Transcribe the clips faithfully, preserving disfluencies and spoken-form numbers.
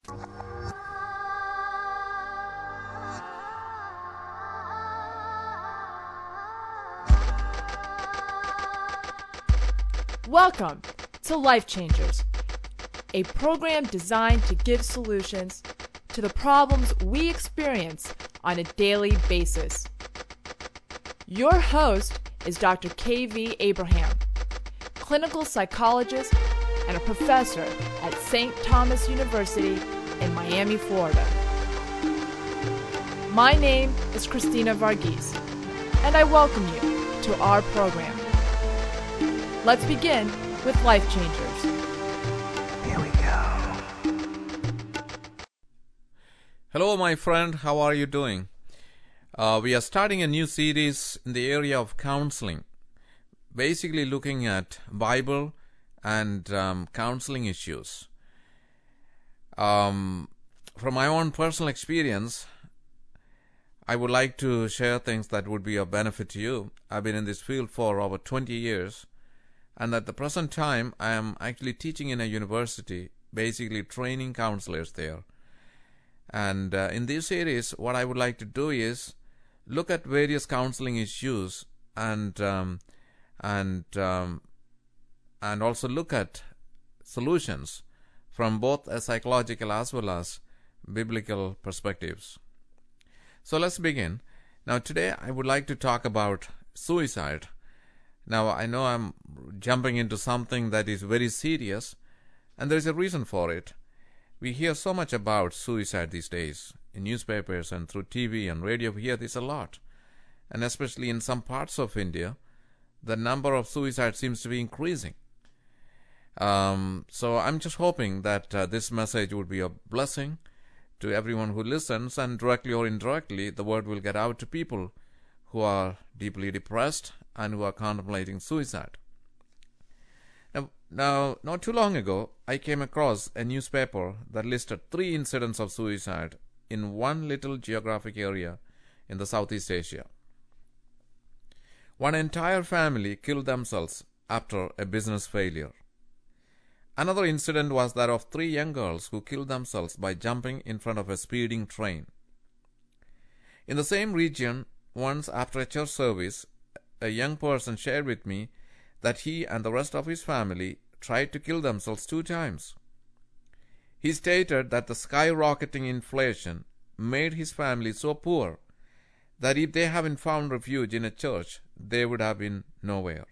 Welcome to Life Changers, a program designed to give solutions to the problems we experience on a daily basis. Your host is Doctor K V Abraham, clinical psychologist and a professor at Saint Thomas University in Miami, Florida. My name is Christina Varghese, and I welcome you to our program. Let's begin with Life Changers. Here we go. Hello, my friend. How are you doing? Uh, we are starting a new series in the area of counseling, basically looking at Bible and um, counseling issues. Um, from my own personal experience, I would like to share things that would be of benefit to you. I've been in this field for over twenty years. And at the present time, I am actually teaching in a university, basically training counselors there. And uh, in this series, what I would like to do is look at various counseling issues and um, and um, and also look at solutions from both a psychological as well as biblical perspectives. So let's begin. Now, today I would like to talk about suicide. Now, I know I'm jumping into something that is very serious, and there is a reason for it. We hear so much about suicide these days. In newspapers and through T V and radio, we hear this a lot. And especially in some parts of India, the number of suicides seems to be increasing. Um, so I'm just hoping that uh, this message would be a blessing to everyone who listens, and directly or indirectly, the word will get out to people who are deeply depressed and who are contemplating suicide. Now, now, not too long ago, I came across a newspaper that listed three incidents of suicide in one little geographic area in the Southeast Asia. One entire family killed themselves after a business failure. Another incident was that of three young girls who killed themselves by jumping in front of a speeding train. In the same region, once after a church service, a young person shared with me that he and the rest of his family tried to kill themselves two times. He stated that the skyrocketing inflation made his family so poor that if they hadn't found refuge in a church, they would have been nowhere.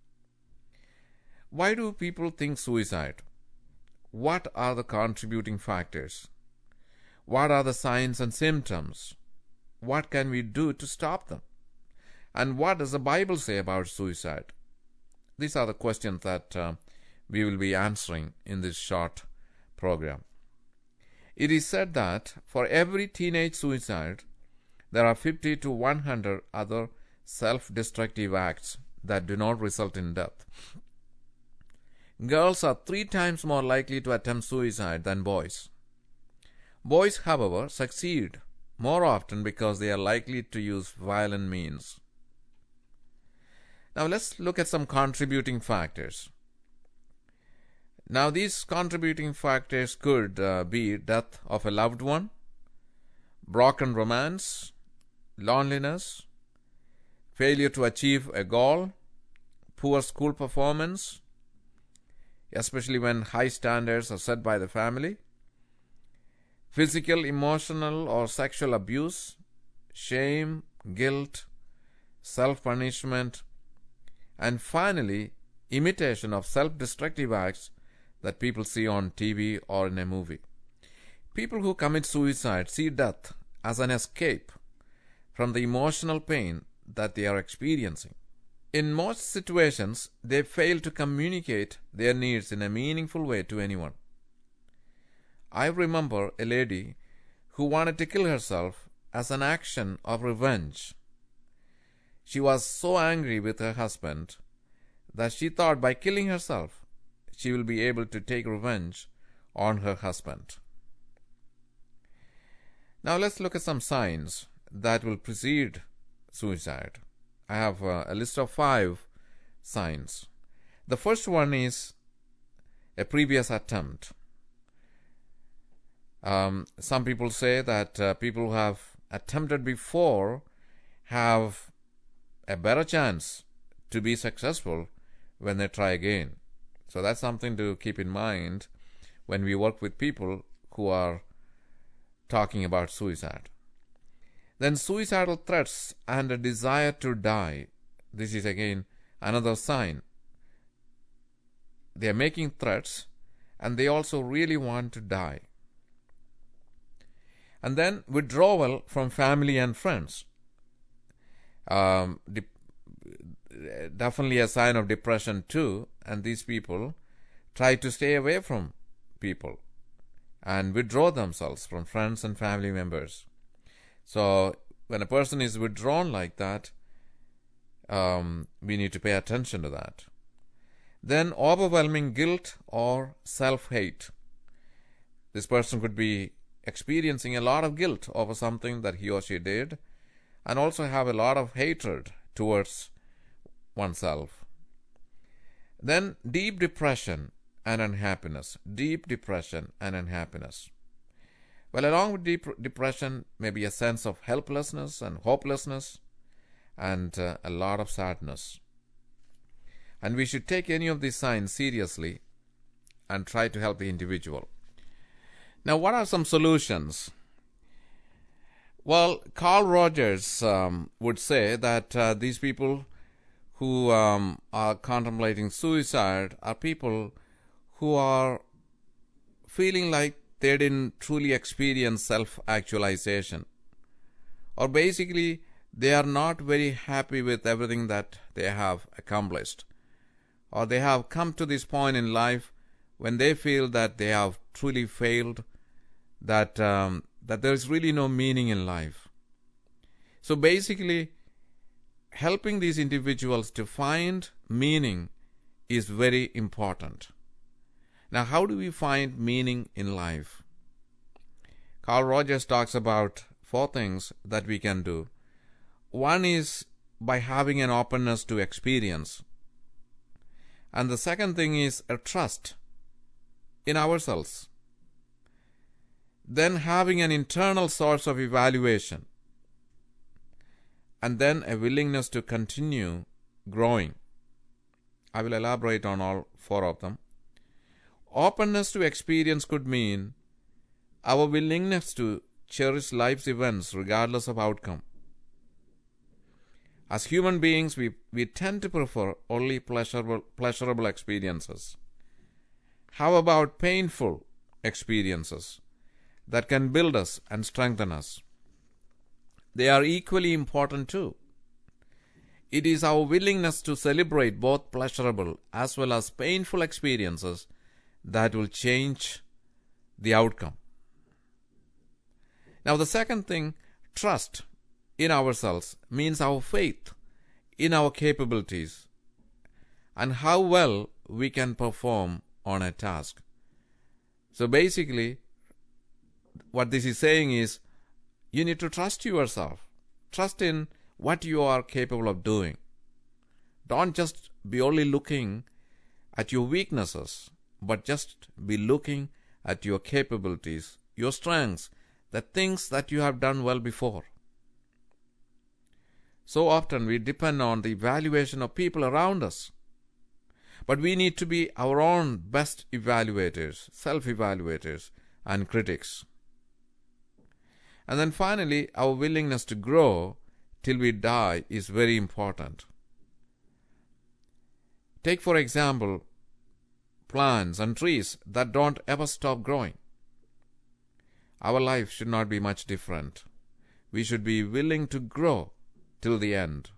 Why do people think suicide? What are the contributing factors? What are the signs and symptoms? What can we do to stop them? And what does the Bible say about suicide? These are the questions that uh, we will be answering in this short program. It is said that for every teenage suicide, there are fifty to one hundred other self-destructive acts that do not result in death. Girls are three times more likely to attempt suicide than boys. Boys, however, succeed more often because they are likely to use violent means. Now let's look at some contributing factors. Now these contributing factors could uh, be death of a loved one, broken romance, loneliness, failure to achieve a goal, poor school performance, especially when high standards are set by the family, physical, emotional, or sexual abuse, shame, guilt, self-punishment, and finally, imitation of self-destructive acts that people see on T V or in a movie. People who commit suicide see death as an escape from the emotional pain that they are experiencing. In most situations, they fail to communicate their needs in a meaningful way to anyone. I remember a lady who wanted to kill herself as an action of revenge. She was so angry with her husband that she thought by killing herself, she will be able to take revenge on her husband. Now let's look at some signs that will precede suicide. I have a, a list of five signs. The first one is a previous attempt. Um, some people say that uh, people who have attempted before have a better chance to be successful when they try again. So that's something to keep in mind when we work with people who are talking about suicide. Then suicidal threats and a desire to die. This is again another sign. They are making threats and they also really want to die. And then withdrawal from family and friends. Um, de- definitely a sign of depression too. And these people try to stay away from people and withdraw themselves from friends and family members. So when a person is withdrawn like that, um, we need to pay attention to that. Then overwhelming guilt or self-hate. This person could be experiencing a lot of guilt over something that he or she did, and also have a lot of hatred towards oneself. Then deep depression and unhappiness. Deep depression and unhappiness. Well, along with deep depression may be a sense of helplessness and hopelessness and uh, a lot of sadness. And we should take any of these signs seriously and try to help the individual. Now, what are some solutions? Well, Carl Rogers um, would say that uh, these people who um, are contemplating suicide are people who are feeling like they didn't truly experience self-actualization. Or basically, they are not very happy with everything that they have accomplished. Or they have come to this point in life when they feel that they have truly failed, that um, that there is really no meaning in life. So basically, helping these individuals to find meaning is very important. Now, how do we find meaning in life? Carl Rogers talks about four things that we can do. One is by having an openness to experience. And the second thing is a trust in ourselves. Then having an internal source of evaluation. And then a willingness to continue growing. I will elaborate on all four of them. Openness to experience could mean our willingness to cherish life's events regardless of outcome. As human beings, we, we tend to prefer only pleasurable, pleasurable experiences. How about painful experiences that can build us and strengthen us? They are equally important too. It is our willingness to celebrate both pleasurable as well as painful experiences that will change the outcome. Now, the second thing, trust in ourselves, means our faith in our capabilities and how well we can perform on a task. So basically, what this is saying is, you need to trust yourself. Trust in what you are capable of doing. Don't just be only looking at your weaknesses, but just be looking at your capabilities, your strengths, the things that you have done well before. So often we depend on the evaluation of people around us. But we need to be our own best evaluators, self-evaluators, and critics. And then finally, our willingness to grow till we die is very important. Take, for example, plants and trees that don't ever stop growing. Our life should not be much different. We should be willing to grow till the end.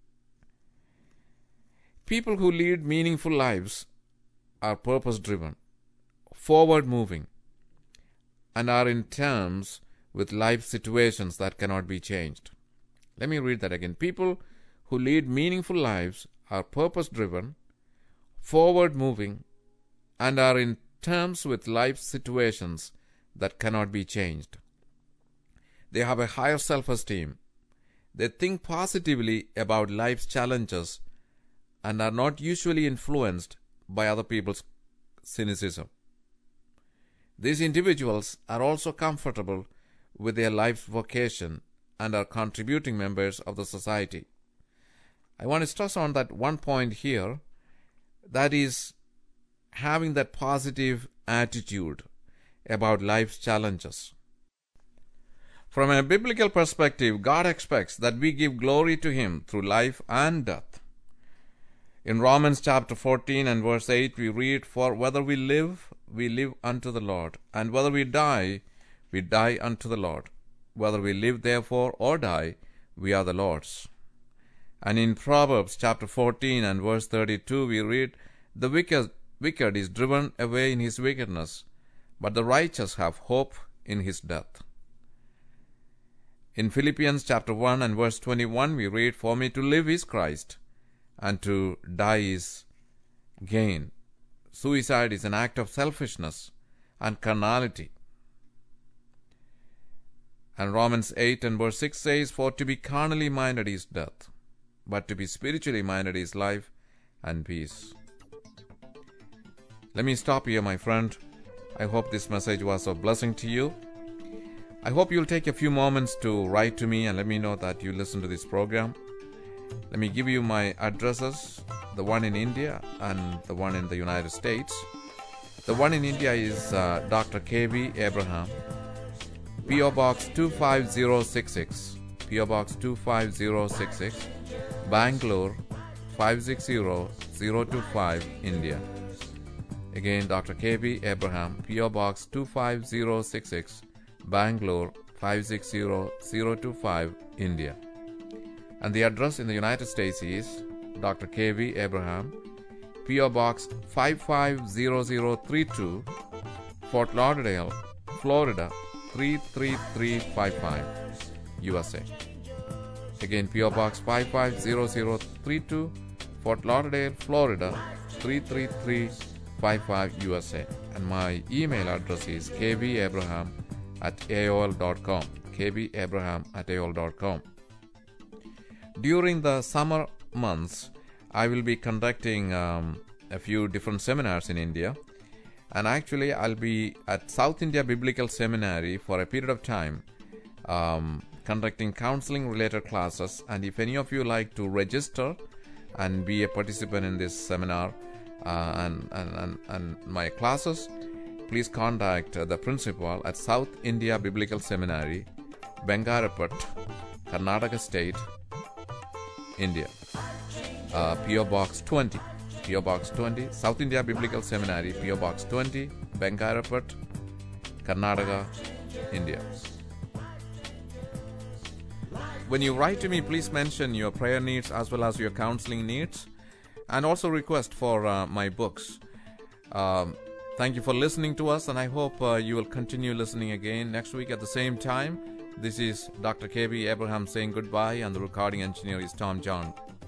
People who lead meaningful lives are purpose-driven, forward-moving, and are in terms with life situations that cannot be changed. Let me read that again. People who lead meaningful lives are purpose-driven, forward-moving, and are in terms with life situations that cannot be changed. They have a higher self-esteem. They think positively about life's challenges and are not usually influenced by other people's cynicism. These individuals are also comfortable with their life's vocation and are contributing members of the society. I want to stress on that one point here, that is having that positive attitude about life's challenges. From a biblical perspective, God expects that we give glory to Him through life and death. In Romans chapter fourteen and verse eight, we read, "For whether we live, we live unto the Lord, and whether we die, we die unto the Lord. Whether we live therefore or die, we are the Lord's." And in Proverbs chapter fourteen and verse thirty-two, we read, "The wicked, wicked is driven away in his wickedness, but the righteous have hope in his death." In Philippians chapter one and verse twenty-one, we read, "For me to live is Christ, and to die is gain." Suicide is an act of selfishness and carnality. And Romans eight and verse six says, "For to be carnally minded is death, but to be spiritually minded is life and peace." Let me stop here, my friend. I hope this message was of blessing to you. I hope you'll take a few moments to write to me and let me know that you listen to this program. Let me give you my addresses, the one in India and the one in the United States. The one in India is uh, Doctor K V Abraham, P O Box two five zero six six, P O Box two five zero six six, Bangalore five six zero zero two five, India. Again, Doctor K V Abraham, P O Box two five zero six six, Bangalore five six zero zero two five, India. And the address in the United States is Doctor K V Abraham, P O Box five five zero zero three two, Fort Lauderdale, Florida three three three five five, U S A. Again, P O Box five five zero zero three two, Fort Lauderdale, Florida three three three five five, U S A. And my email address is k v abraham at a o l dot com, k v abraham at a o l dot com. During the summer months, I will be conducting um, a few different seminars in India. And actually, I'll be at South India Biblical Seminary for a period of time, um, conducting counseling-related classes. And if any of you like to register and be a participant in this seminar uh, and, and, and, and my classes, please contact uh, the principal at South India Biblical Seminary, Bengarapet, Karnataka State, India. Uh, P O Box twenty. P O Box twenty, South India Biblical Seminary, P O Box twenty, Bengarapet, Karnataka, India. When you write to me, please mention your prayer needs as well as your counseling needs, and also request for uh, my books. Um, thank you for listening to us, and I hope uh, you will continue listening again next week at the same time. This is Doctor K V Abraham saying goodbye, and the recording engineer is Tom John.